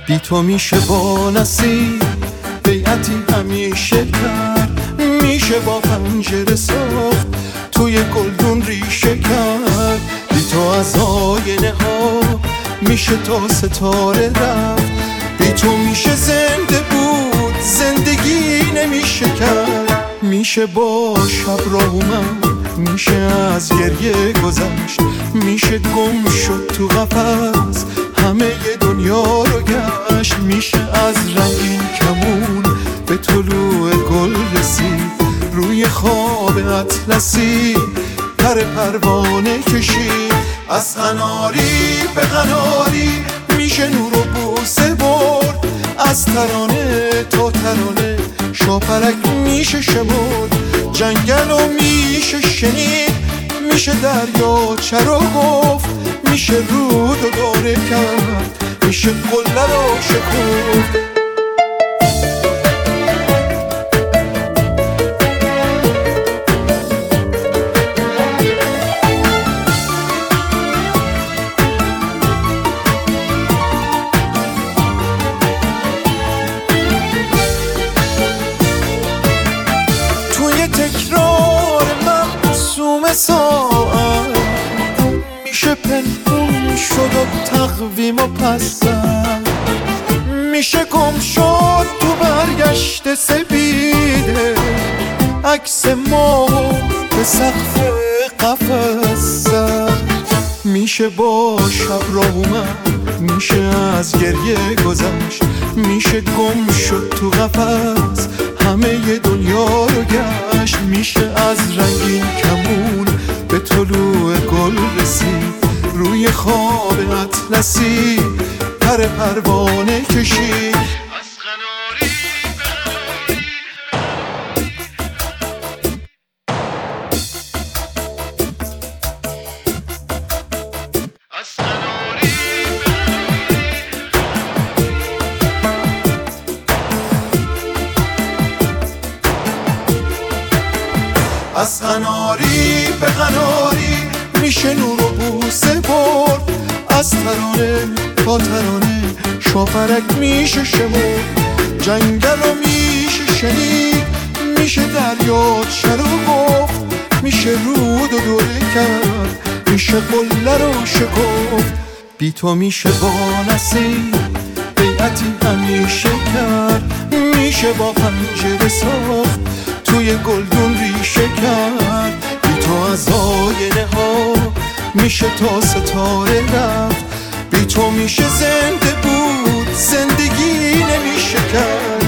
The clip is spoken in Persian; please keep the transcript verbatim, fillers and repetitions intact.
بی تو میشه با نسیم بیعتی همیشه کرد، میشه با پنجره ساخت توی گلدون ریشه کرد. بی تو از آینه ها میشه تا ستاره رفت، بی تو میشه زنده بود زندگی نمیشه کرد. میشه با شب راه اومد، میشه از گریه گذشت، میشه گم شد تو قفس همه دنیا رو گشت. میشه از رنگین کمون به طلوع گل رسید، روی خواب اطلسی پر پروانه کشید. از قناری به قناری میشه نور و بوسه برد، از ترانه تا ترانه شاپرک میشه شمرد. جنگل و میشه شنید، میشه دریا چرا گفت، میشه رود و داره کرد، میشه قله رو شکفت. تکرار مقسوم ساعت میشه پنهون شد و تقویم و پس زد، میشه گم شد تو برگشت سپیده عکس ما به سقف قفس زد. میشه با شب راه اومد، میشه از گریه گذشت، میشه گم شد تو قفس همه دنیا رو گشت. میشه از رنگین کمون به طلوع گل رسید، روی خواب اطلسی پر پروانه کشید. از قناری از قناری به قناری میشه نور و بوسه برد، از ترانه تا ترانه شاپرک میشه شمرد. جنگل و میشه شنید، میشه دریا چرا گفت، میشه رود و دوره کرد، میشه قله رو شکفت. بی تو میشه با نسیم بیعتی همیشه کرد، میشه با پنجره ساخت توی گلدون ریشه کرد. بی تو از آینه ها میشه تا ستاره رفت، بی تو میشه زنده بود زندگی نمیشه کرد.